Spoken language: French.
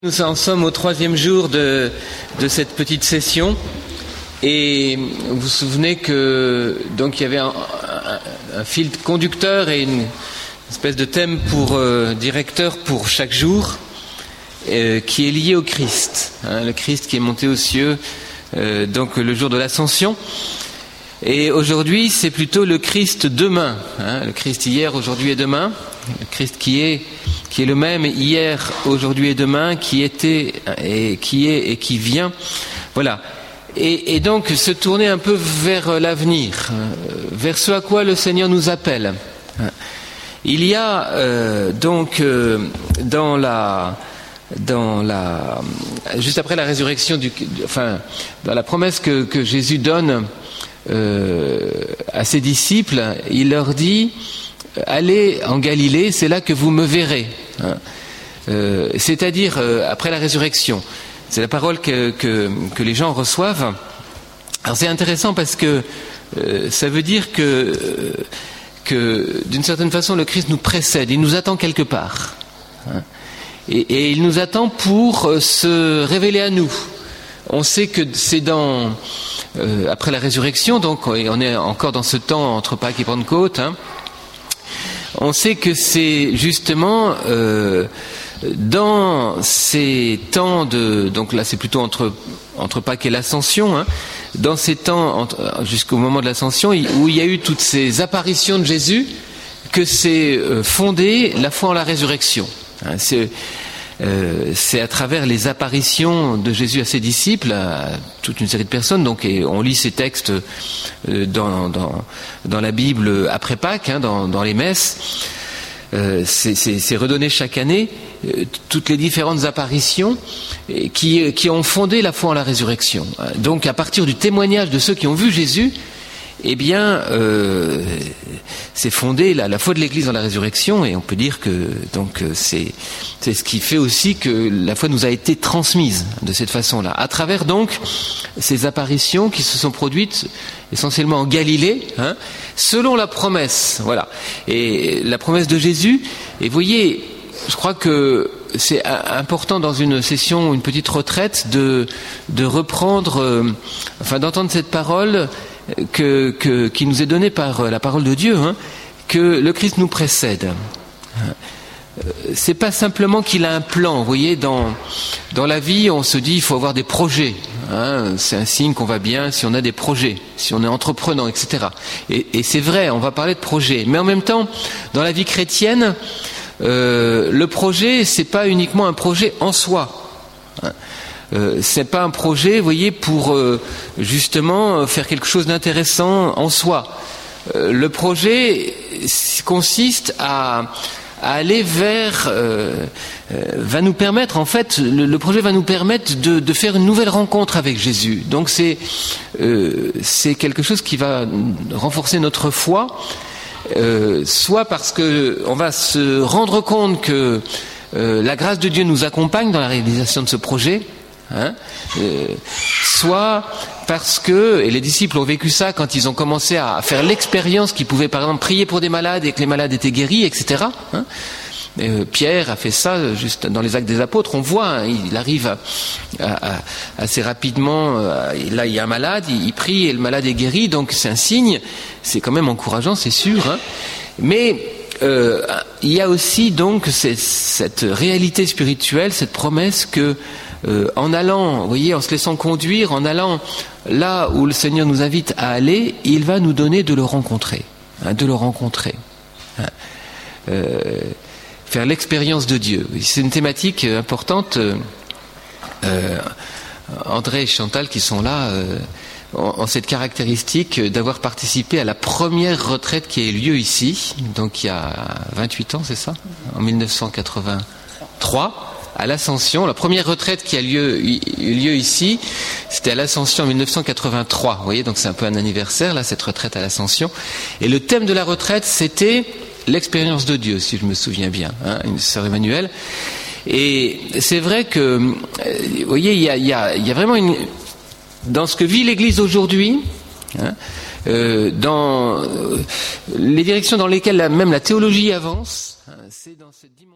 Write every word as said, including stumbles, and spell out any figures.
Nous en sommes au troisième jour de, de cette petite session et vous vous souvenez que donc il y avait un, un, un fil conducteur et une espèce de thème pour euh, directeur pour chaque jour euh, qui est lié au Christ, hein, le Christ qui est monté aux cieux euh, donc le jour de l'Ascension. Et aujourd'hui c'est plutôt le Christ demain, hein, le Christ hier, aujourd'hui et demain, le Christ qui est qui est le même hier, aujourd'hui et demain, qui était et qui est et qui vient. Voilà. Et, et donc se tourner un peu vers l'avenir, vers ce à quoi le Seigneur nous appelle. Il y a euh, donc euh, dans la dans la juste après la résurrection du enfin dans la promesse que, que Jésus donne euh, à ses disciples, il leur dit: allez en Galilée, c'est là que vous me verrez. Hein. Euh, c'est-à-dire euh, après la résurrection. C'est la parole que, que, que les gens reçoivent. Alors c'est intéressant parce que euh, ça veut dire que, euh, que d'une certaine façon le Christ nous précède, il nous attend quelque part. Hein. Et, et il nous attend pour euh, se révéler à nous. On sait que c'est dans euh, après la résurrection, donc on est encore dans ce temps entre Pâques et Pentecôte, hein. On sait que c'est justement euh, dans ces temps de... Donc là c'est plutôt entre, entre Pâques et l'Ascension, hein, dans ces temps entre, jusqu'au moment de l'Ascension où il y a eu toutes ces apparitions de Jésus que c'est euh, fondé la foi en la résurrection. Hein, c'est, euh, c'est à travers les apparitions de Jésus à ses disciples, à toute une série de personnes, donc, et on lit ces textes euh, dans, dans, dans la Bible après Pâques, hein, dans, dans les messes, euh, c'est, c'est, c'est redonné chaque année, euh, toutes les différentes apparitions euh, qui, qui ont fondé la foi en la résurrection. Donc à partir du témoignage de ceux qui ont vu Jésus, eh bien, euh, c'est fondé la, la foi de l'Église dans la résurrection, et on peut dire que donc c'est c'est ce qui fait aussi que la foi nous a été transmise de cette façon-là, à travers donc ces apparitions qui se sont produites essentiellement en Galilée, hein, selon la promesse, voilà, et la promesse de Jésus. Et vous voyez, je crois que c'est important dans une session, une petite retraite, de de reprendre, euh, enfin d'entendre cette parole. Que, que, qui nous est donné par la parole de Dieu, hein, que le Christ nous précède. C'est pas simplement qu'il a un plan. Vous voyez, dans, dans la vie, on se dit il faut avoir des projets. Hein, c'est un signe qu'on va bien si on a des projets, si on est entreprenant, et cetera. Et, et c'est vrai, on va parler de projets. Mais en même temps, dans la vie chrétienne, euh, le projet, c'est pas uniquement un projet en soi. Hein. Euh, c'est pas un projet, vous voyez, pour euh, justement faire quelque chose d'intéressant en soi. Euh, le projet consiste à, à aller vers, euh, euh, va nous permettre, en fait, le, le projet va nous permettre de, de faire une nouvelle rencontre avec Jésus. Donc c'est, euh, c'est quelque chose qui va renforcer notre foi, euh, soit parce que on va se rendre compte que euh, la grâce de Dieu nous accompagne dans la réalisation de ce projet. Hein, euh, soit parce que, et les disciples ont vécu ça quand ils ont commencé à faire l'expérience qu'ils pouvaient par exemple prier pour des malades et que les malades étaient guéris, et cetera. Hein, euh, Pierre a fait ça juste dans les Actes des Apôtres, on voit, hein, il arrive à, à, à, assez rapidement, à, là il y a un malade, il, il prie et le malade est guéri, donc c'est un signe, c'est quand même encourageant, c'est sûr, hein, mais euh, il y a aussi donc cette, cette réalité spirituelle, cette promesse que Euh, en allant, vous voyez, en se laissant conduire, en allant là où le Seigneur nous invite à aller, il va nous donner de le rencontrer, hein, de le rencontrer, hein, euh, faire l'expérience de Dieu. C'est une thématique importante. Euh, André et Chantal qui sont là euh, ont, ont cette caractéristique d'avoir participé à la première retraite qui a eu lieu ici, donc il y a vingt-huit ans, c'est ça, en mille neuf cent quatre-vingt-trois. À l'Ascension, la première retraite qui a lieu, eu lieu ici, c'était à l'Ascension en mille neuf cent quatre-vingt-trois. Vous voyez, donc c'est un peu un anniversaire, là, cette retraite à l'Ascension. Et le thème de la retraite, c'était l'expérience de Dieu, si je me souviens bien, hein, une sœur Emmanuelle. Et c'est vrai que, vous voyez, il y a, il y a, il y a vraiment une, dans ce que vit l'Église aujourd'hui, hein, euh, dans euh, les directions dans lesquelles la, même la théologie avance, hein, c'est dans cette dimension.